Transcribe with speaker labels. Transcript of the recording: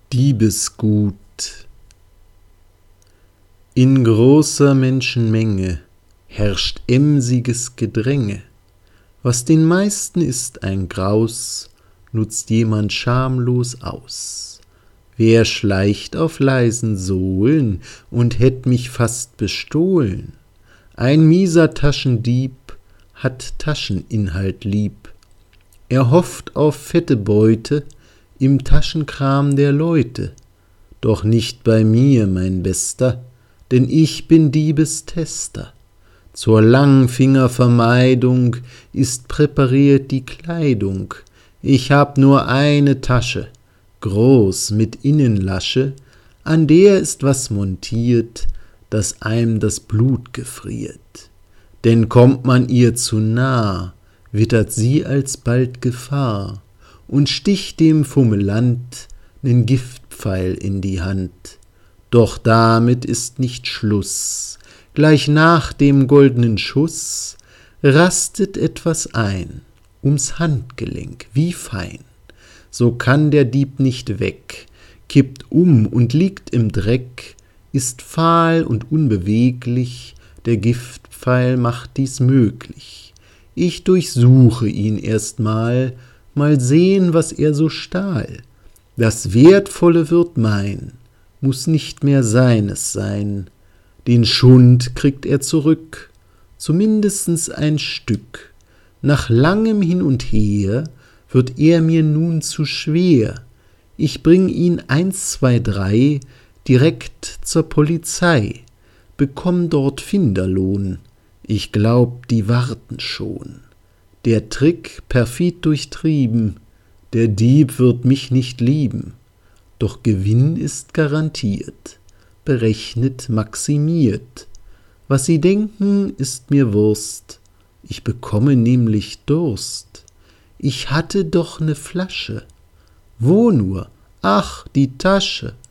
Speaker 1: Diebesgut. In großer Menschenmenge herrscht emsiges Gedränge. Was den meisten ist ein Graus, nutzt jemand schamlos aus. Wer schleicht auf leisen Sohlen und hätt mich fast bestohlen? Ein mieser Taschendieb hat Tascheninhalt lieb. Er hofft auf fette Beute im Taschenkram der Leute. Doch nicht bei mir, mein Bester, denn ich bin Diebestester. Zur Langfingervermeidung ist präpariert die Kleidung. Ich hab nur eine Tasche, groß mit Innenlasche, an der ist was montiert, dass einem das Blut gefriert. Denn kommt man ihr zu nah, wittert sie alsbald Gefahr und sticht dem Fummelant nen Giftpfeil in die Hand. Doch damit ist nicht Schluss. Gleich nach dem goldenen Schuss rastet etwas ein, ums Handgelenk, wie fein. So kann der Dieb nicht weg, kippt um und liegt im Dreck, ist fahl und unbeweglich, der Giftpfeil macht dies möglich. Ich durchsuche ihn erstmal, mal sehen, was er so stahl. Das Wertvolle wird mein, muß nicht mehr seines sein. Den Schund kriegt er zurück, zumindestens ein Stück. Nach langem Hin und Her wird er mir nun zu schwer. Ich bring ihn 1, 2, 3 direkt zur Polizei, bekomm dort Finderlohn. Ich glaub, die warten schon. Der Trick perfid durchtrieben, der Dieb wird mich nicht lieben. Doch Gewinn ist garantiert, berechnet, maximiert. Was sie denken, ist mir Wurst, ich bekomme nämlich Durst. Ich hatte doch ne Flasche. Wo nur? Ach, die Tasche.